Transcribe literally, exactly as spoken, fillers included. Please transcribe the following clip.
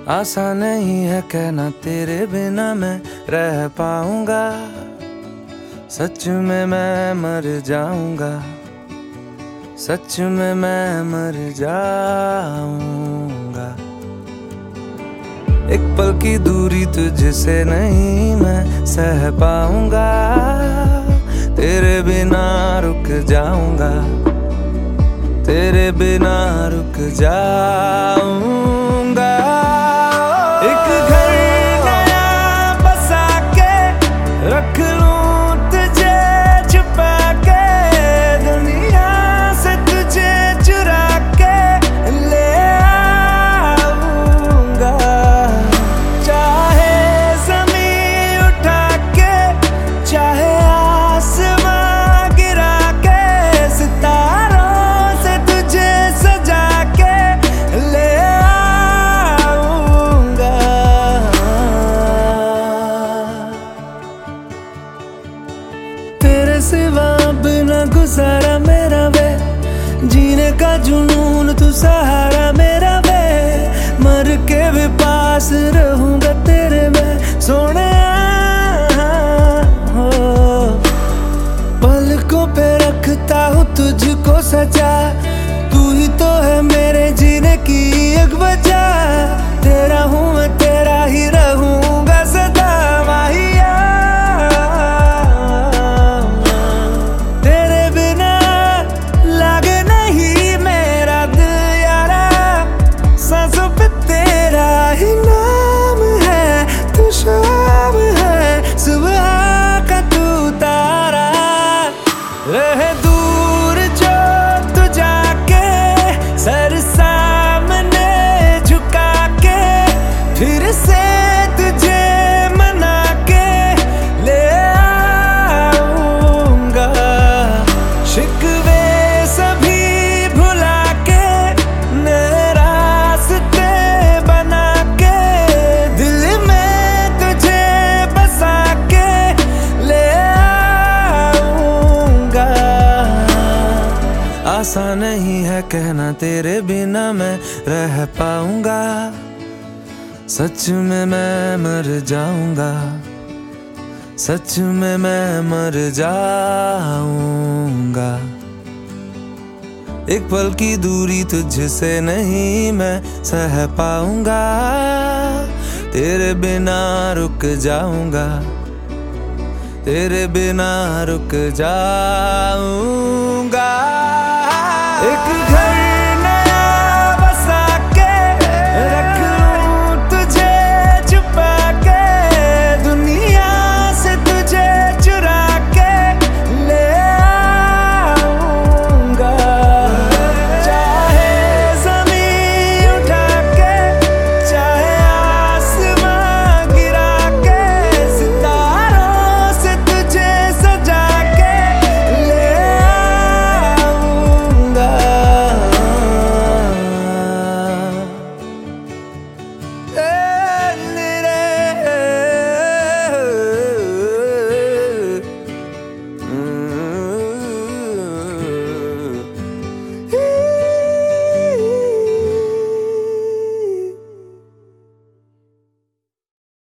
आसान नहीं है कहना तेरे बिना मैं रह पाऊंगा। सच में मैं मर जाऊंगा, सच में मैं मर जाऊंगा। एक पल की दूरी तुझसे नहीं मैं सह पाऊंगा। तेरे बिना रुक जाऊंगा, तेरे बिना रुक जाऊंगा। एक घर नया बसा के रख लूं तुझे छुपा के, दुनिया से तुझे चुरा के ले आऊंगा। चाहे ज़मीन उठा के, चाहे आसमां गिरा के, सितारों से तुझे सजा के ले आऊंगा। तेरे सिवा बिना गुजारा मेरा वे, जीने का जुनून तू सहारा मेरा वे। मर के भी पास रहूंगा तेरे मैं सोने हो। पलकों पे रखता हूँ तुझको सजा, तू ही तो है मेरे जीने की एक वजह। तेरा हूँ मैं, तेरा ही रहूंगा सदा माहिया। तेरे बिना लागे नहीं मेरा दिल यारा, सांसों पे तेरा ही नाम है। तू शाम है, सुबह का तू तारा। रहे दूर जो तू जाके, सर सामने झुका के, फिर से तुझे मना के ले आऊंगा। शिकवे सभी भुला के, नए रास्ते बना के, दिल में तुझे बसा के ले आऊंगा। आसान नहीं है कहना तेरे बिना मैं रह पाऊंगा। सच में मैं मर जाऊंगा, सच में मैं मर जाऊंगा। एक पल की दूरी तुझसे नहीं मैं सह पाऊंगा। तेरे बिना रुक जाऊंगा, तेरे बिना रुक जाऊंगा। एक घर